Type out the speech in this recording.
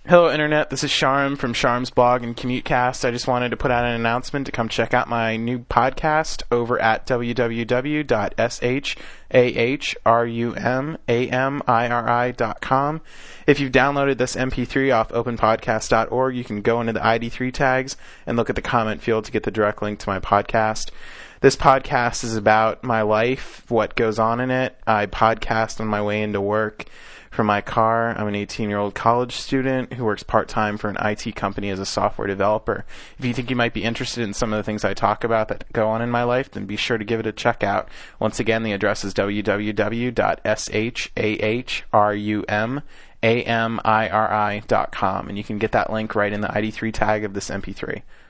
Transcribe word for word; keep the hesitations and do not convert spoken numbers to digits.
Hello Internet, this is Sharm from Sharm's blog and Commutecast. I just wanted to put out an announcement to come check out my new podcast over at w w w dot sharmamiri dot com. If you've downloaded this M P three off open podcast dot org, you can go into the I D three tags and look at the comment field to get the direct link to my podcast. This podcast is about my life, what goes on in it. I podcast on my way into work from my car. I'm an eighteen-year-old college student who works part-time for an I T company as a software developer. If you think you might be interested in some of the things I talk about that go on in my life, then be sure to give it a check out. Once again, the address is w w w dot sharmamiri dot com, and you can get that link right in the I D three tag of this M P three.